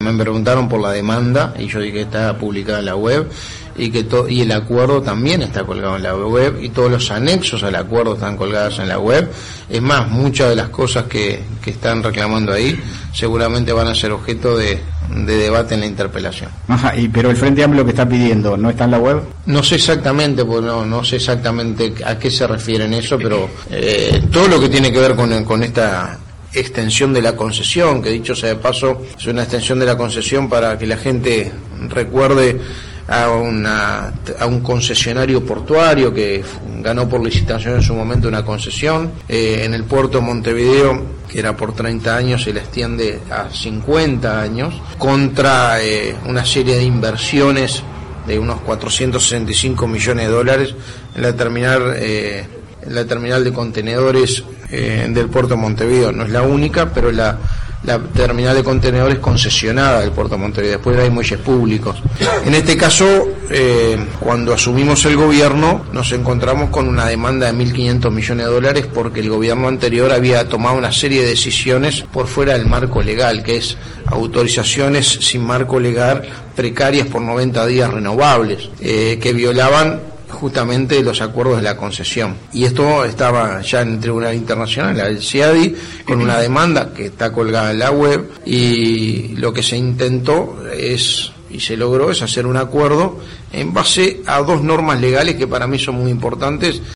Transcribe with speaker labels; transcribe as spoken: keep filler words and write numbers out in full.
Speaker 1: me preguntaron por la demanda y yo dije que está publicada en la web y que to- y el acuerdo también está colgado en la web y todos los anexos al acuerdo están colgados en la web. Es más, muchas de las cosas que, que están reclamando ahí seguramente van a ser objeto de, de debate en la interpelación.
Speaker 2: Ajá, y, pero el Frente Amplio que está pidiendo, ¿no está en la web?
Speaker 1: No sé exactamente, porque no, no sé exactamente a qué se refieren eso, pero eh, todo lo que tiene que ver con, con esta extensión de la concesión, que dicho sea de paso, es una extensión de la concesión para que la gente recuerde a, una, a un concesionario portuario que ganó por licitación en su momento una concesión eh, en el puerto de Montevideo, que era por treinta años, se le extiende a cincuenta años, contra eh, una serie de inversiones de unos cuatrocientos sesenta y cinco millones de dólares en la terminal eh, en la terminal de contenedores eh, del puerto de Montevideo. No es la única, pero la, la terminal de contenedores concesionada del puerto de Montevideo. Después hay muelles públicos. En este caso, eh, cuando asumimos el gobierno, nos encontramos con una demanda de mil quinientos millones de dólares porque el gobierno anterior había tomado una serie de decisiones por fuera del marco legal, que es autorizaciones sin marco legal precarias por noventa días renovables, eh, que violaban justamente los acuerdos de la concesión. Y esto estaba ya en el Tribunal Internacional, la del C I A D I, con una demanda que está colgada en la web, y lo que se intentó es, y se logró, es hacer un acuerdo en base a dos normas legales que para mí son muy importantes